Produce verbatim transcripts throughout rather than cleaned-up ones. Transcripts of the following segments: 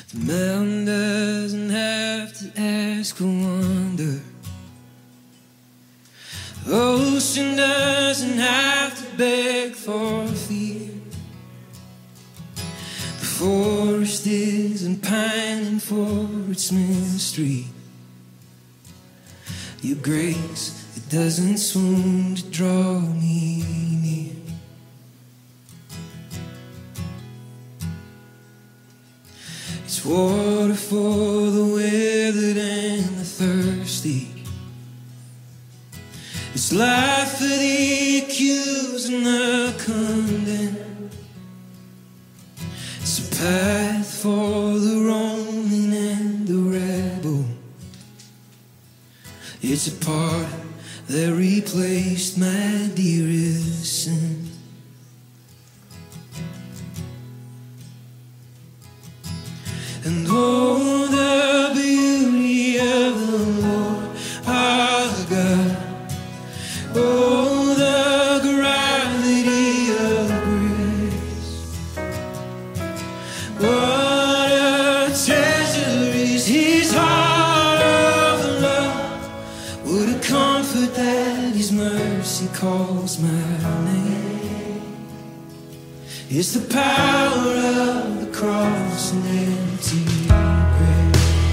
The mountain doesn't have to ask for wonder. The ocean doesn't have to beg for fear. The forest isn't pining for its mystery. Your grace, it doesn't swoon to draw me near. It's water for the withered and the thirsty. It's life for the accused and the condemned. It's a path for the Roman and the rebel. It's a pardon that replaced my dearest sin. And oh, the beauty of the Lord our God. Oh, the gravity of grace. What a treasure is His heart of love. What a comfort that His mercy calls my name. It's the power of the cross and empty grave.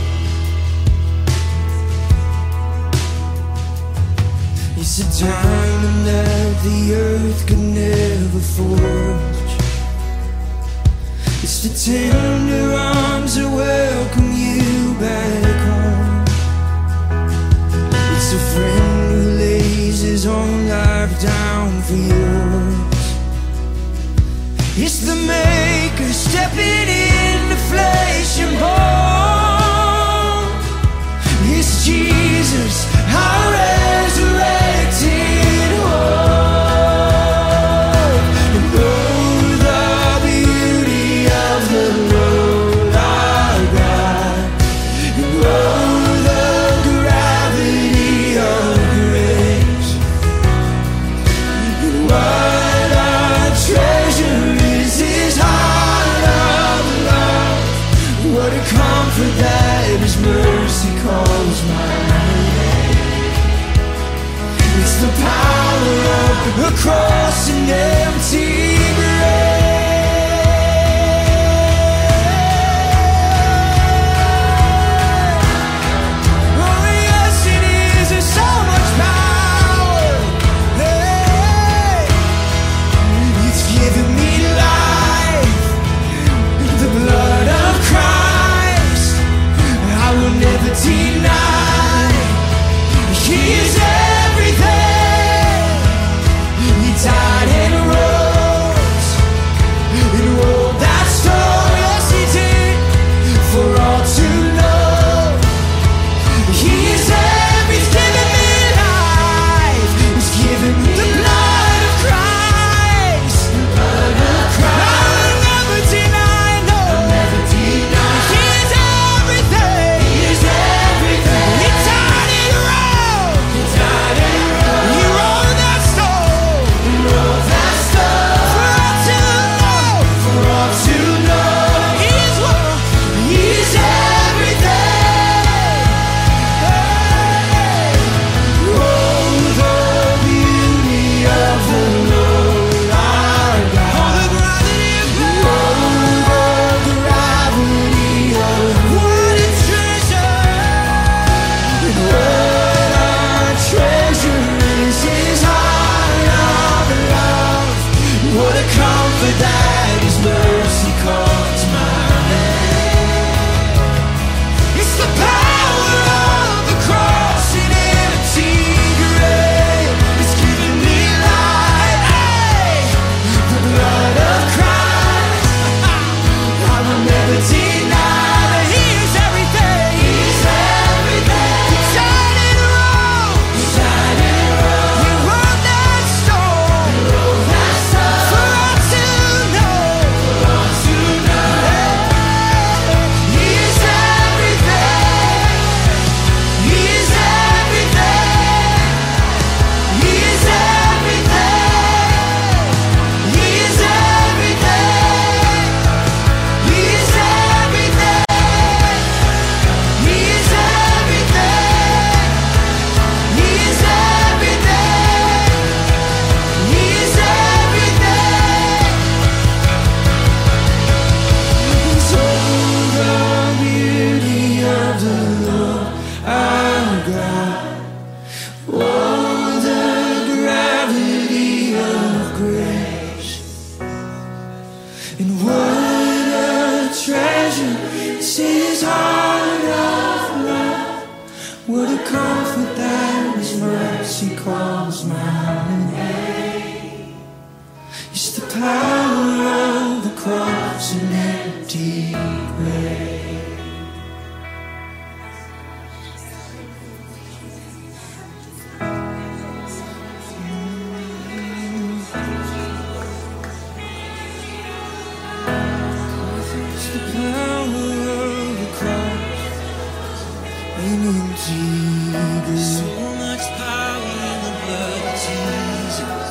It's a diamond that the earth could never forge. It's the tender arms that welcome you back home. It's a friend who lays his own life down for yours. It's the Maker stepping into flesh and bone. It's Jesus, our resurrected hope. And oh, the beauty of the Lord our God. And oh, the gravity of grace. And what a treasure is His heart of treasure. It's His heart of love. What a comfort that His mercy calls my name. It's the power of the cross and empty grave. So much power in the blood of Jesus.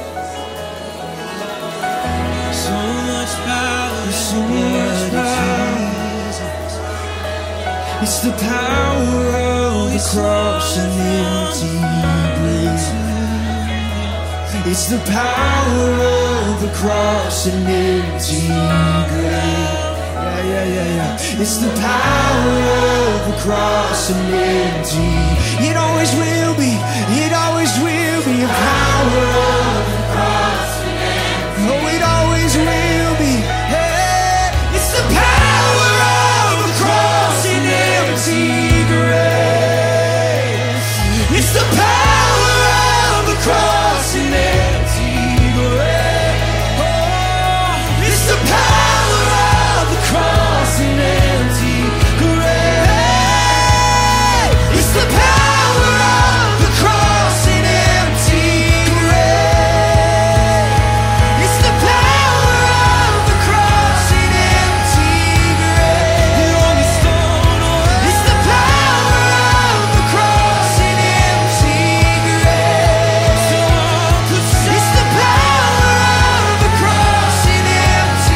So much power in the blood of Jesus. It's the power of the cross and empty grave. It's the power of the cross and empty grave. Yeah, yeah, yeah, yeah. It's the power of the cross and empty. It always will be. It always will be a power of the cross and empty. Oh, it always will be. Hey, it's the power of the cross and empty grave. It's the power of the cross and empty grave. Oh, it's the power of the cross and empty grave. It's the power of the cross and empty grave. It's the power of the cross and empty grave. It's the power of the cross and empty grave. It's the power of the cross and empty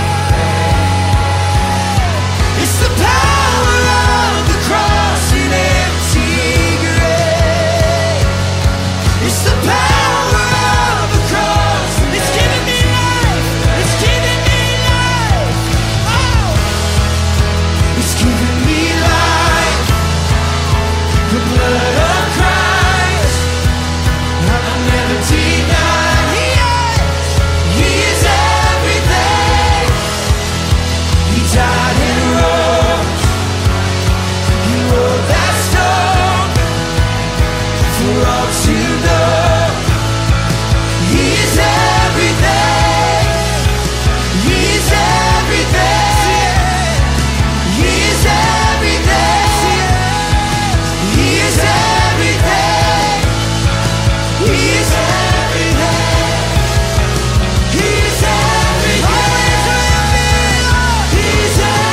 grave. It's the power of the cross and empty grave. It's the power of the cross. It's giving me life. It's giving me life. Oh, it's giving me life. The blood of Christ. I'll never deny. He is. He is everything. He died and rose. He rolled that stone for all to know. He is everything. He is everything. He is everything. He is everything. He is everything. He is everything. He's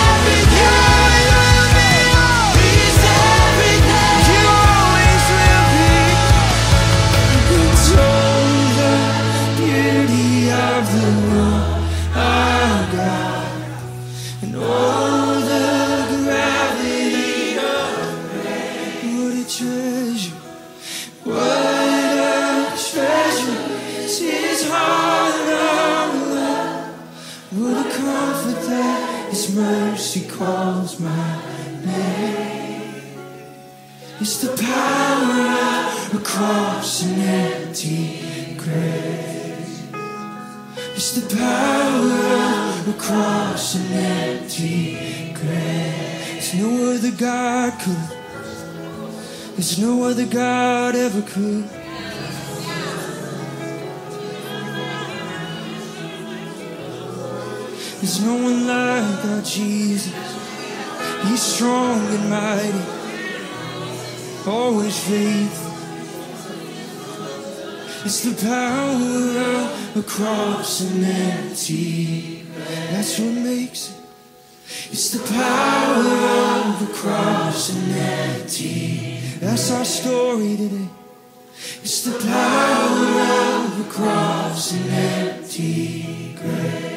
everything. He's everything. You always will be. It's all the beauty of the Lord our God, and all the gravity of grace. What a treasure. What a treasure. It's His heart of love. What a comfort that His mercy calls my name. It's the power of the cross and empty grave. It's the power of the cross and empty grave. There's no other God could. There's no other God ever could. There's no one like our Jesus. He's strong and mighty, always faithful. It's the power of the cross and empty. That's what makes it. It's the power of the cross and empty. That's our story today. It's the power of the cross and empty grave.